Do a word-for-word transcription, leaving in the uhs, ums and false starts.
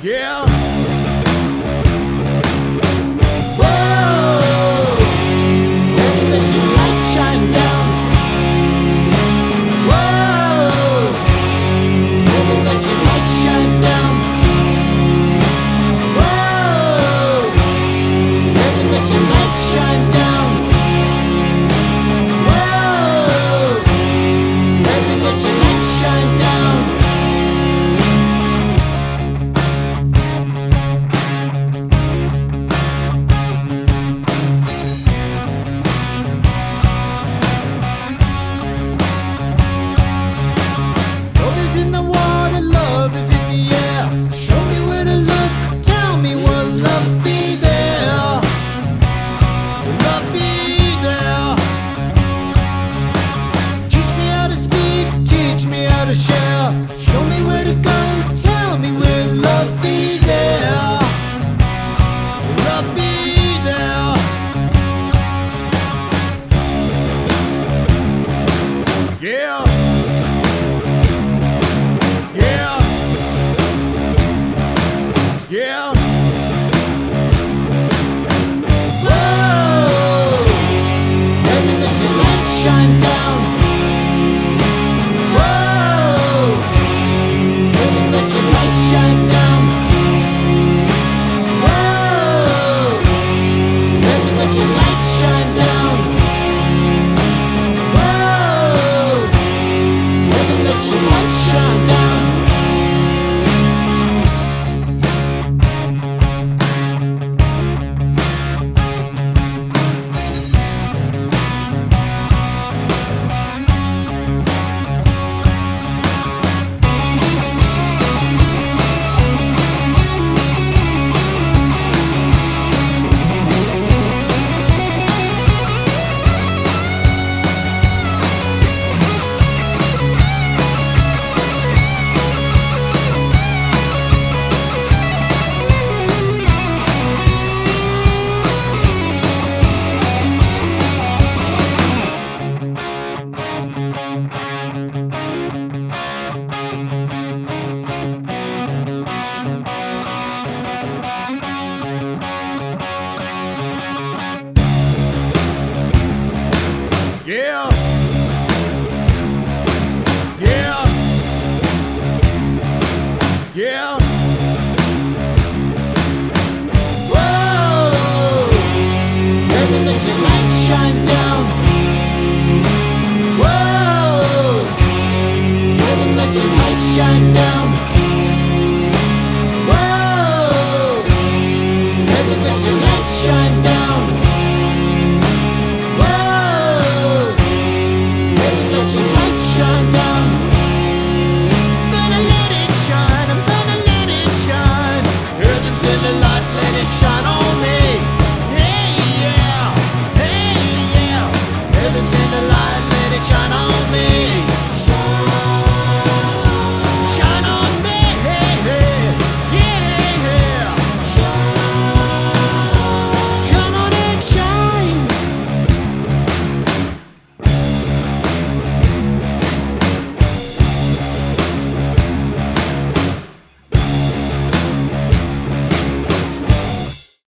Yeah. Whoa, heaven, let your light shine down. Whoa, heaven, let your light shine down. Whoa, heaven, let your light shine down. Whoa, heaven, let your light shine down. Love is in the water, love is in the air. Show me where to look, tell me will love be there? Will love be there? Teach me how to speak, teach me how to share. Show me where to go, tell me will love be there? Will love be there? Yeah. Yeah. Yeah. Whoa, heaven, let your light shine down. Whoa, heaven, let your light shine down. Whoa, heaven, let your light shine down. Whoa, heaven, let your light shine down. Yeah. Yeah. Yeah.